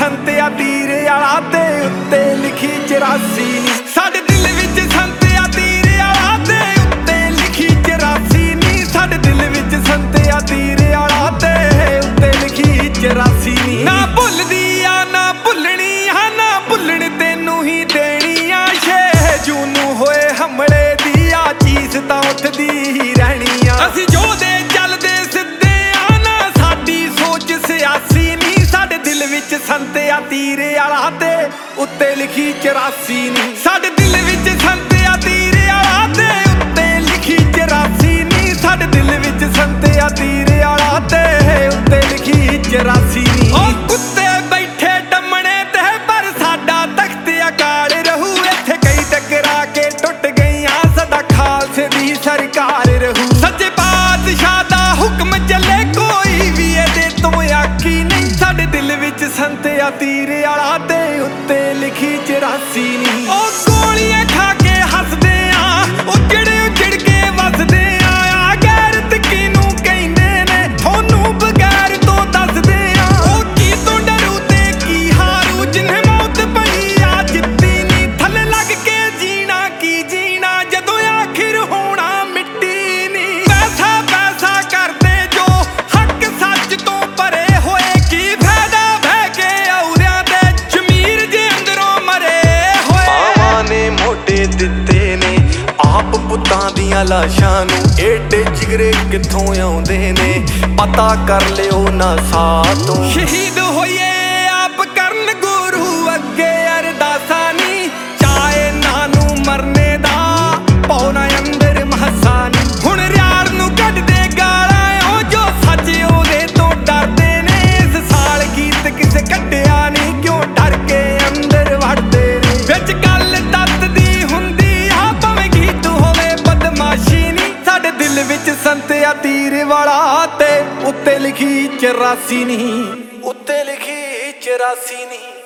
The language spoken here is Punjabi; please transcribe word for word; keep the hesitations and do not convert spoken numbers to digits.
ਸੰਤਿਆ ਤੀਰ ਵਾਲਾ ਤੇ ਉੱਤੇ ਲਿਖੀ ਚੁਰਾਸੀ ਨੀ। ਸਾਡੇ ਦਿਲ ਵਿੱਚ ਸੰਤਿਆ ਤੀਰ ਵਾਲਾ ਤੇ ਉੱਤੇ ਲਿਖੀ ਚੁਰਾਸੀ ਨੀ। ਸਾਡੇ ਦਿਲ ਵਿੱਚ ਸੰਤਿਆ ਤੀਰ ਵਾਲਾ ਤੇ ਉੱਤੇ ਲਿਖੀ ਚੁਰਾਸੀ ਨੀ। ਨਾ ਭੁੱਲਦੀ ਆ ਨਾ ਭੁੱਲਣੀ ਆ ਨਾ ਭੁੱਲਣ ਤੈਨੂੰ ਹੀ ਦੇਣੀ ਆ। ਛੇ ਜੂਨ ਨੂੰ ਹੋਏ ਹਮਲੇ ਦੀ ਆ ਚੀਜ਼ ਤਾਂ ਉੱਠਦੀ ਹੀ ਰਹਿਣੀ ਆ। ਅਸੀਂ ਜੋ ਦੇ ਚੱਲਦੇ ਸਿੱਧੇ ਆ ਨਾ ਸਾਡੀ ਸੋਚ ਸਿਆਸੀ ਨੀ। ਸਾਡੇ ਦਿਲ ਵਿੱਚ ਸੰਤਿਆ ਤੀਰ ਵਾਲਾ ਤੇ ਉੱਤੇ ਲਿਖੀ ਚੁਰਾਸੀ ਨੀ। ਸਾਡੇ ਦਿਲ ਵਿੱਚ ਸੰਤਿਆ ਤੀਰ ਵਾਲਾ ਤੇ ਉੱਤੇ ਲਿਖੀ ਚੁਰਾਸੀ ਨੀ। ਸਾਡੇ ਦਿਲ ਵਿੱਚ ਸੰਤਿਆ ਤੀਰ ਵਾਲਾ ਤੇ ਉੱਤੇ ਲਿਖੀ ਚੁਰਾਸੀ ਨੀ। ਉਹ ਕੁੱਤੇ ਬੈਠੇ ਟੰਮਣੇ ਤੇ ਪਰ ਸਾਡਾ ਤਖਤ ਅਕਾਲ ਰਹੂ। ਇੱਥੇ ਕਈ ਟਕਰਾ ਕੇ ਟੁੱਟ ਗਈਆਂ ਸਦਾ ਖਾਲਸੇ ਦੀ ਸਰਕਾਰ ਰਹੂ। ਸੱਚੇ ਪਾਤਸ਼ਾਹ ਦਾ ਹੁਕਮ ਚੱਲੇ ਕੋਈ ਵੀ ਇਹਦੇ ਤੋਂ ਆਖੀ ਨਹੀਂ। ਸਾਡੇ ਦਿਲ ਵਿੱਚ ਸੰਤਿਆ ਤੀਰ ਵਾਲਾ ਤੇ ਉੱਤੇ ਲਿਖੀ ਚੁਰਾਸੀ ਨੀ। ਉਹ ਗੋਲੀਆਂ ਖਾ ਕੇ ਹੱਸਦੇ ਆ ਉਜੜ ਉਜੜ ਕੇ ਵਸਦੇ ਆ। ਆ ਗੈਰਤ ਕਿਹਨੂੰ ਕਹਿੰਦੇ ਨੇ ਤੁਹਾਨੂੰ ਬਗੈਰ ਤੋਂ ਦੱਸਦੇ ਆ। ਉਹ ਕੀ ਤੋਂ ਡਰੂ ਤੇ ਕੀ ਹਾਰੂ ਜਿन्हें ਮੌਤ ਪਈ ਆ ਜਿੱਤੀ ਨੀ। ਥੱਲੇ ਲੱਗ ਕੇ ਜੀਣਾ ਕੀ ਜੀਣਾ ਜਦੋਂ ਆਖਿਰ ਹੋਣਾ ਮਿੱਟੀ ਨੀ। ਪੈਸਾ ਪੈਸਾ ਕਰਦੇ ਜੋ ਹੱਕ ਸੱਚ ਤੋਂ ਪਰੇ ਹੋਏ ਕੀ ਫਾਇਦਾ ਬਹਿ ਕੇ ਔਰਿਆਂ ਦੇ ਜ਼ਮੀਰ ਜੇ ਅੰਦਰੋਂ ਮਰੇ ਹੋਏ। ਮਾਵਾਂ ਨੇ ਮੋਢੇ ਦਿੱਤੇ ਨੇ ਆਪ ਪੁੱਤਾਂ ਦੀਆਂ ਲਾਸ਼ਾਂ ਨੂੰ। ਏਡੇ ਜਿਗਰੇ ਕਿੱਥੋਂ ਆਉਂਦੇ ਨੇ ਪਤਾ ਕਰ ਲਿਓ ਨਾ ਸਾਥੋਂ। ਸ਼ਹੀਦ ਹੋਈਏ ਆਪ ਕਰਨ ਗੁਰੂ ਅੱਗੇ ਅਰਦਾਸਾਂ ਨੀ। ਚਾਹੇ ਨਾ ਨੂੰ ਮਰਨੇ ਦਾ ਪੌਣਾ ਅੰਦਰ ਮਹੱਸਾ ਨੀ। ਹੁਣ ਰਿਆੜ ਨੂੰ ਕੱਢਦੇ ਗਾਲਾਂ ਉਹ ਜੋ ਸੱਚ ਉਹਦੇ ਤੋਂ ਡਰਦੇ ਨੇ। ਇਸ ਸਾਲ ਗੀਤ ਕਿਸੇ ਕੱਢਿਆ ਨੀ ਕਿਉਂ ਡਰ ਕੇ ਅੰਦਰ ਵੜਦੇ ਨੇ। ਵਿੱਚ ਗੱਲ ਤੱਤ ਦੀ ਹੁੰਦੀ ਆ ਭਾਵੇਂ ਗੀਤ ਹੋਵੇ ਬਦਮਾਸ਼ੀ ਨੀ। ਸਾਡੇ ਦਿਲ ਵਿੱਚ ਸੰਤਿਆ ਤੀਰ ਵਾਲਾ ਤੇ ਉੱਤੇ ਲਿਖੀ ਚੁਰਾਸੀ ਨੀ। ਉੱਤੇ ਲਿਖੀ ਚੁਰਾਸੀ ਨੀ।